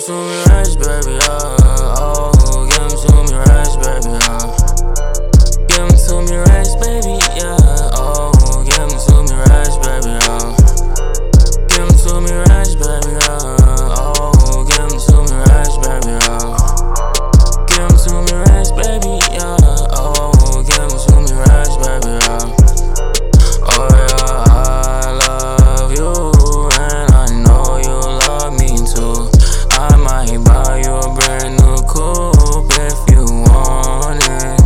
to me rich, baby, oh, give 'em to me rich, baby, give 'em to me rich, baby, yeah, oh, give 'em to me rich, baby, give 'em to me rich, baby, oh, give 'em to me rich, baby, give 'em to me rich, baby, yeah, oh, give 'em to me rich, baby, oh yeah, I love you, and I know you love me too. I might buy you a brand new coupe if you want it.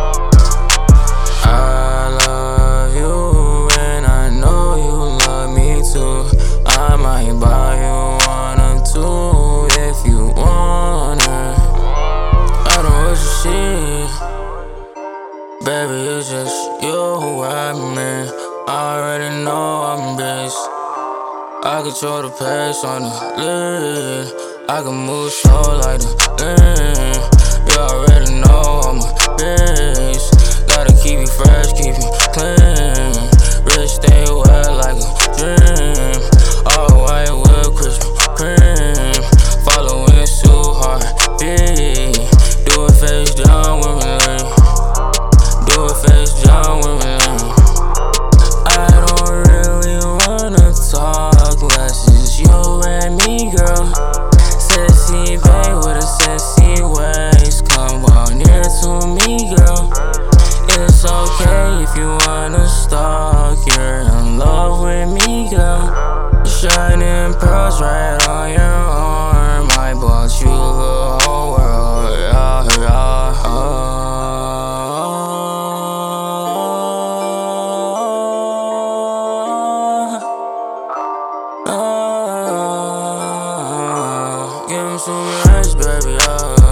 I love you, and I know you love me too. I might buy you one or two if you want it. I don't want your shit, baby, it's just you who I'm in. I already know I'm best. I control the pace on the lid. I can move slow like the wind. You already know I'm a bitch. Gotta keep you fresh, keep you clean. Rich, stay wet like a dream. All white with Krispy Kreme. Following too hard, beat. Do it face down with me, lean. Do it face down with me, lean. I don't really wanna talk less, it's you and me, girl. Sexy babe with a sexy waist, come on near to me, girl. It's okay if you wanna stalk, you're in love with me, girl. Shining pearls right on your arm, I bought you the whole world, yeah, yeah, give 'em to me rich, baby,